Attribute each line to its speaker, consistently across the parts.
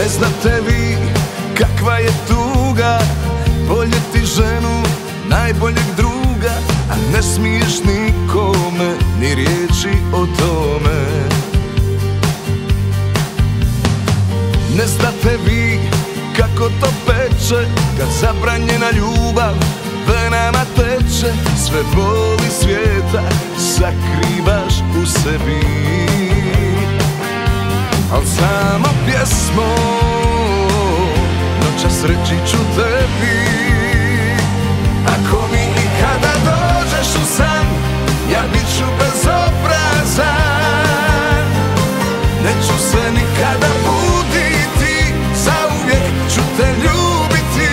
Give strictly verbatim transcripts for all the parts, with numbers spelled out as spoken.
Speaker 1: znate vi kakva je tuga voljeti ženu najboljeg druga, a ne smiješ nikome ni riječi o tome. Ne znate vi kako to peče kad zabranjena ljubav venama teče. Sve boli svijeta sakrivaš u sebi, al samo pjesmo noćas reći ću tebi. Ako mi ikada dođeš u san, ja bit ću bezobrazan. Neću se nikada buditi, zauvijek ću te ljubiti.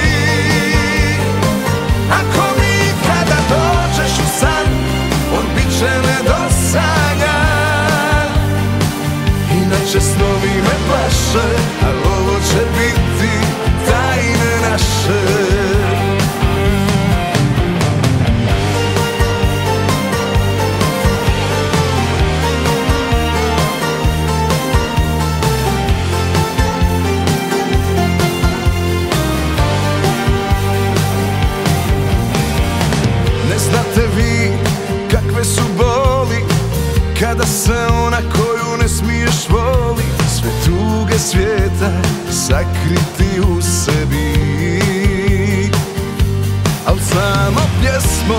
Speaker 1: Ako mi ikada dođeš u san, on bit će nedosanjan. Inače snovi me plaše, al ovo će biti tajne naše. Znate vi kakve su boli kada se ona koju ne smiješ voli, sve tuge svijeta sakriti u sebi, al samo pjesmo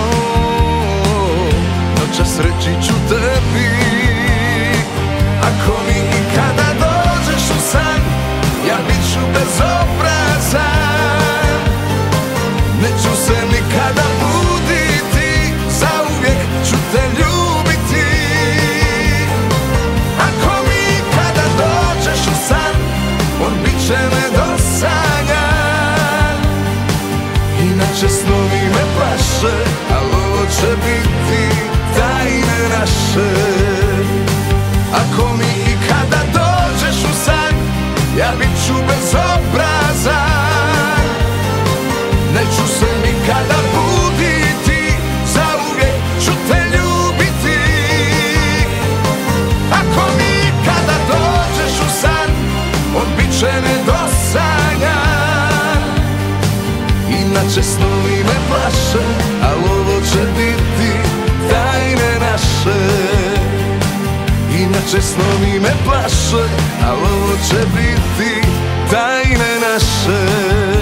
Speaker 1: noćas reći ću tebi. Ako mi ikada dođeš u san, ja bit ću bezobrazan. Neću se nikada buditi, zauvijek ću te ljubiti. Ako mi kada dođeš u san, on bit će nedosanjan. Inače snovi me plaše, al ovo će biti tajne naše. Ako mi kada dođeš u san, ja bit ću bezobrazan. Neću se nikada buditi, zauvijek ću te ljubiti. Ako mi kada dođeš u san, on bit će nedosanjan. Inače snovi me plaše, al ovo će biti tajne naše. Inače snovi me plaše, al ovo će biti tajne naše.